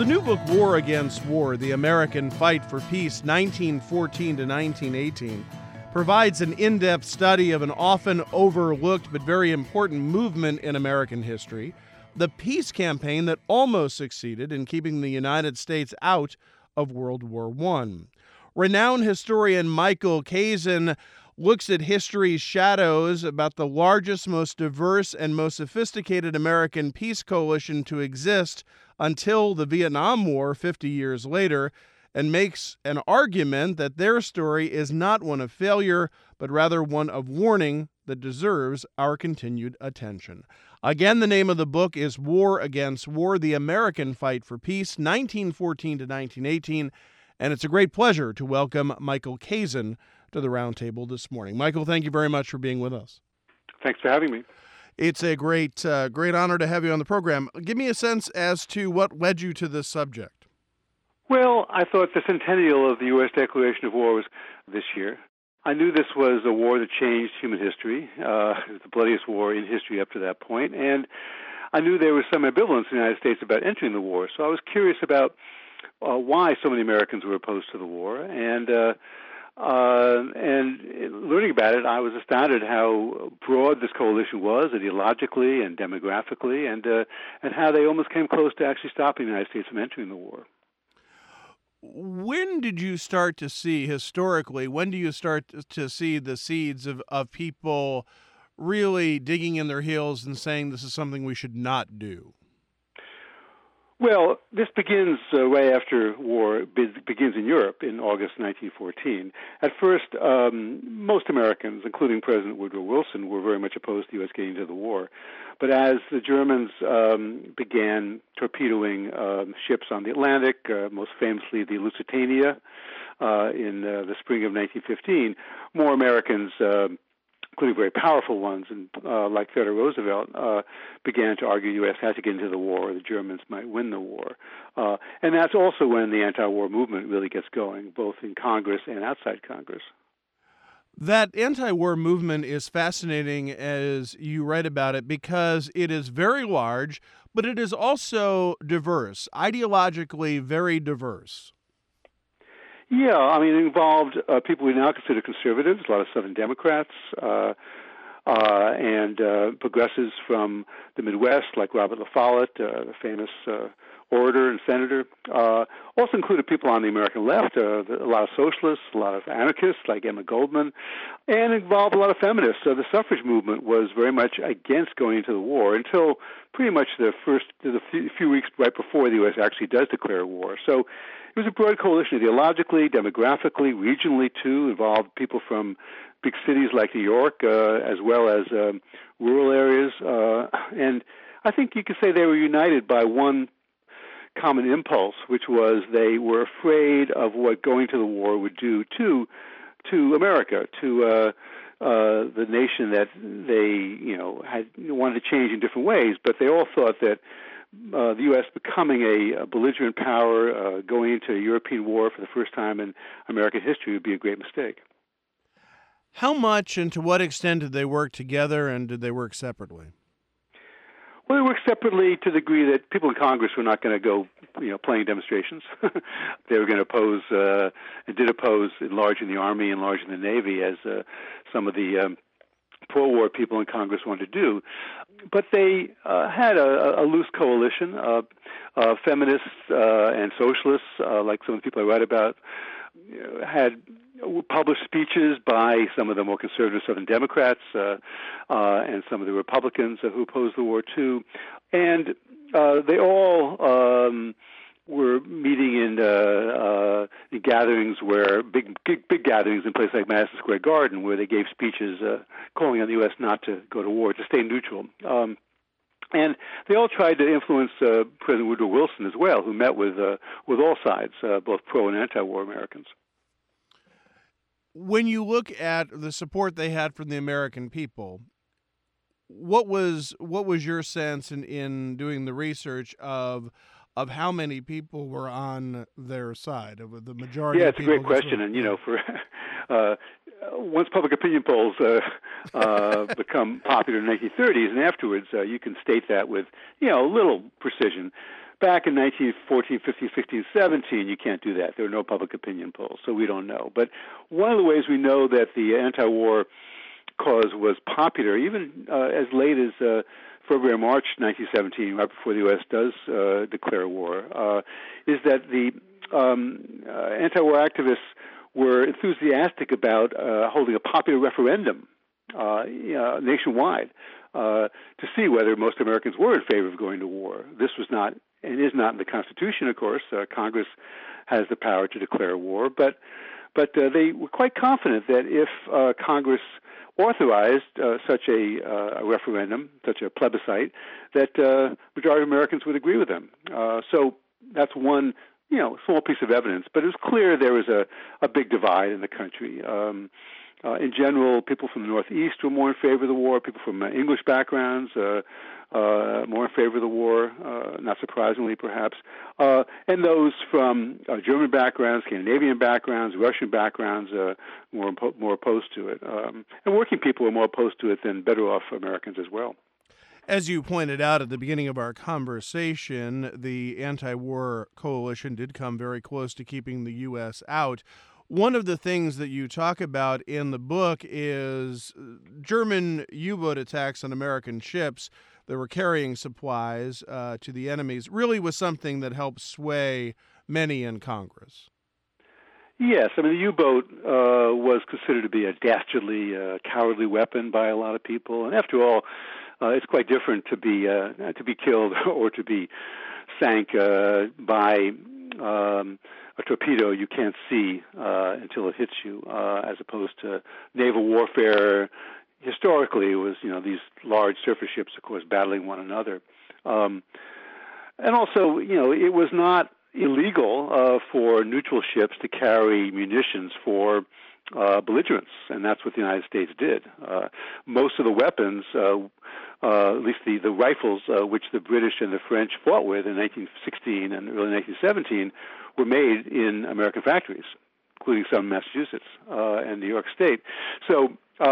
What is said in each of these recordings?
the new book, War Against War, The American Fight for Peace, 1914 to 1918, provides an in-depth study of an often overlooked but very important movement in American history, the peace campaign that almost succeeded in keeping the United States out of World War I. Renowned historian Michael Kazin looks at history's shadows about the largest, most diverse, and most sophisticated American peace coalition to exist until the Vietnam War 50 years later, and makes an argument that their story is not one of failure, but rather one of warning that deserves our continued attention. Again, the name of the book is War Against War, The American Fight for Peace, 1914 to 1918, and it's a great pleasure to welcome Michael Kazin to the roundtable this morning. Michael, thank you very much for being with us. Thanks for having me. It's a great honor to have you on the program. Give me a sense as to what led you to this subject. Well, I thought the centennial of the U.S. Declaration of War was this year. I knew this was a war that changed human history. It was the bloodiest war in history up to that point. And I knew there was some ambivalence in the United States about entering the war. So I was curious about why so many Americans were opposed to the war. And learning about it, I was astounded how broad this coalition was, ideologically and demographically, and how they almost came close to actually stopping the United States from entering the war. When did you start to see, historically, when do you start to see the seeds of people really digging in their heels and saying this is something we should not do? Well, this begins right after war begins in Europe in August 1914. At first, most Americans, including President Woodrow Wilson, were very much opposed to the U.S. getting into the war. But as the Germans began torpedoing ships on the Atlantic, most famously the Lusitania, in the spring of 1915, more Americans, including very powerful ones, and like Theodore Roosevelt, began to argue the U.S. had to get into the war, or the Germans might win the war. And that's also when the anti-war movement really gets going, both in Congress and outside Congress. That anti-war movement is fascinating as you write about it because it is very large, but it is also diverse, ideologically very diverse. Yeah, I mean, it involved people we now consider conservatives, a lot of Southern Democrats, and progressives from the Midwest, like Robert La Follette, the famous orator and senator. Also included people on the American left, a lot of socialists, a lot of anarchists like Emma Goldman, and involved a lot of feminists. So the suffrage movement was very much against going into the war until pretty much the few weeks right before the U.S. actually does declare war. So it was a broad coalition ideologically, demographically, regionally too, involved people from big cities like New York, as well as rural areas. And I think you could say they were united by one common impulse, which was they were afraid of what going to the war would do to America, to the nation that they had wanted to change in different ways. But they all thought that the U.S. becoming a belligerent power, going into a European war for the first time in American history would be a great mistake. How much and to what extent did they work together, and did they work separately? Well, they worked separately to the degree that people in Congress were not going to go, playing demonstrations. They were going to oppose, and did oppose, enlarging the Army, enlarging the Navy, as some of the pro-war people in Congress wanted to do. But they had a loose coalition of feminists and socialists, like some of the people I write about, had published speeches by some of the more conservative Southern Democrats and some of the Republicans who opposed the war too. And they all were meeting in gatherings where big gatherings in places like Madison Square Garden, where they gave speeches calling on the U.S. not to go to war, to stay neutral. And they all tried to influence President Woodrow Wilson as well, who met with all sides, both pro and anti-war Americans. When you look at the support they had from the American people, what was your sense in doing the research of how many people were on their side, of the majority? Yeah, it's a great question, and for once public opinion polls become popular in the 1930s and afterwards, you can state that with a little precision. back in 1914, 15, 16, 17, you can't do that. There are no public opinion polls, so we don't know. But one of the ways we know that the anti-war cause was popular, even as late as February, March 1917, right before the U.S. does declare war, is that the anti-war activists were enthusiastic about holding a popular referendum nationwide to see whether most Americans were in favor of going to war. This was not and is not in the Constitution, of course. Congress has the power to declare war, but they were quite confident that if Congress authorized such a referendum, such a plebiscite, that majority of Americans would agree with them. So that's one, small piece of evidence. But it was clear there was a big divide in the country. In general, people from the Northeast were more in favor of the war. People from English backgrounds more in favor of the war, not surprisingly, perhaps. And those from German backgrounds, Scandinavian backgrounds, Russian backgrounds, more opposed to it. And working people were more opposed to it than better-off Americans as well. As you pointed out at the beginning of our conversation, the anti-war coalition did come very close to keeping the U.S. out. One of the things that you talk about in the book is German U-boat attacks on American ships that were carrying supplies to the enemies really was something that helped sway many in Congress. Yes, I mean, the U-boat was considered to be a dastardly, cowardly weapon by a lot of people. And after all, it's quite different to be killed or to be sank by a torpedo you can't see until it hits you, as opposed to naval warfare. Historically, it was these large surface ships, of course, battling one another, and also it was not illegal for neutral ships to carry munitions for belligerents, and that's what the United States did. Most of the weapons, at least the rifles, which the British and the French fought with in 1916 and early 1917, were made in American factories, including some in Massachusetts and New York State. So,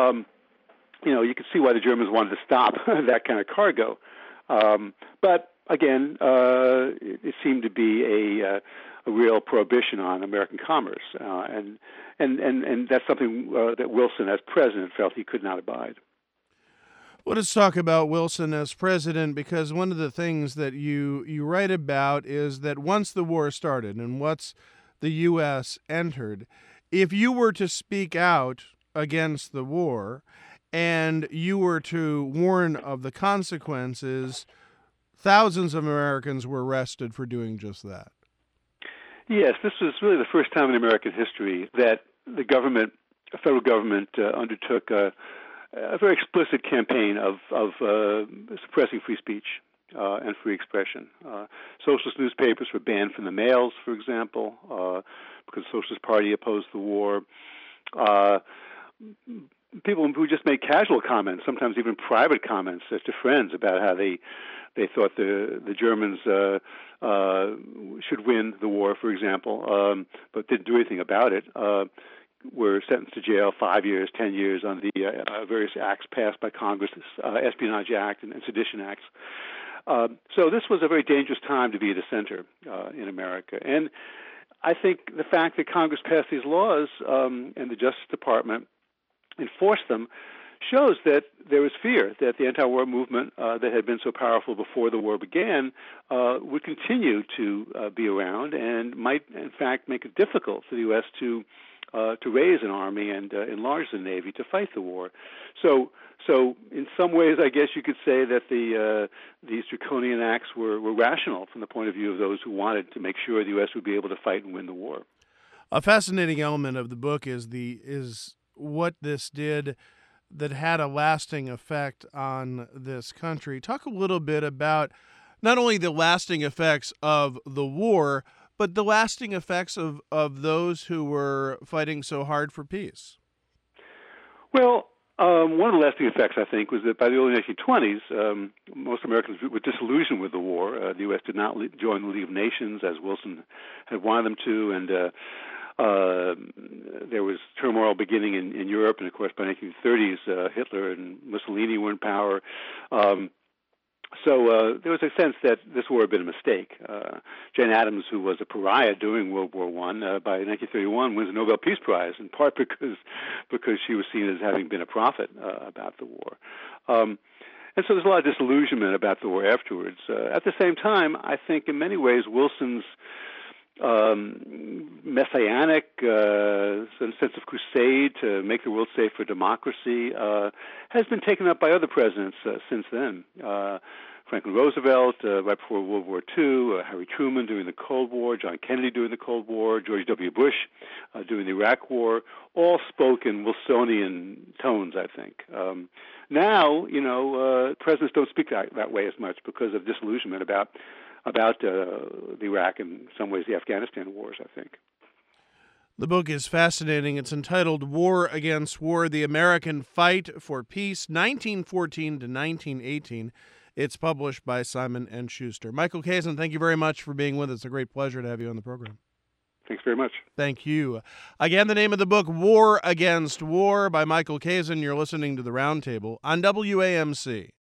you can see why the Germans wanted to stop that kind of cargo. But again, it seemed to be a real prohibition on American commerce, and that's something that Wilson, as president, felt he could not abide. Well, let's talk about Wilson as president, because one of the things that you write about is that once the war started and once the U.S. entered, if you were to speak out against the war and you were to warn of the consequences, thousands of Americans were arrested for doing just that. Yes, this was really the first time in American history that the federal government, undertook a very explicit campaign of suppressing free speech and free expression. Socialist newspapers were banned from the mails, for example, because the Socialist Party opposed the war. People who just made casual comments, sometimes even private comments to friends about how they thought the Germans should win the war, for example, but didn't do anything about it, were sentenced to jail 5 years, 10 years on the various acts passed by Congress, Espionage Act and Sedition Acts. So this was a very dangerous time to be a dissenter in America. And I think the fact that Congress passed these laws and the Justice Department enforced them shows that there was fear that the anti-war movement that had been so powerful before the war began would continue to be around and might, in fact, make it difficult for the U.S. to raise an army and enlarge the Navy to fight the war. So in some ways, I guess you could say that these draconian acts were rational from the point of view of those who wanted to make sure the U.S. would be able to fight and win the war. A fascinating element of the book is what this did that had a lasting effect on this country. Talk a little bit about not only the lasting effects of the war, but the lasting effects of those who were fighting so hard for peace. Well, one of the lasting effects, I think, was that by the early 1920s, most Americans were disillusioned with the war. The U.S. did not join the League of Nations, as Wilson had wanted them to, and there was turmoil beginning in Europe, and of course by the 1930s, Hitler and Mussolini were in power. So there was a sense that this war had been a mistake. Jane Addams, who was a pariah during World War I, by 1931 wins the Nobel Peace Prize, in part because she was seen as having been a prophet about the war. And so there's a lot of disillusionment about the war afterwards. At the same time, I think in many ways Wilson's messianic sense of crusade to make the world safe for democracy has been taken up by other presidents since then. Franklin Roosevelt right before World War II, Harry Truman during the Cold War, John Kennedy during the Cold War, George W. Bush during the Iraq War, all spoke in Wilsonian tones, I think. Now, presidents don't speak that way as much because of disillusionment about the Iraq and in some ways the Afghanistan wars, I think. The book is fascinating. It's entitled War Against War, The American Fight for Peace, 1914 to 1918. It's published by Simon & Schuster. Michael Kazin, thank you very much for being with us. It's a great pleasure to have you on the program. Thanks very much. Thank you. Again, the name of the book, War Against War by Michael Kazin. You're listening to The Roundtable on WAMC.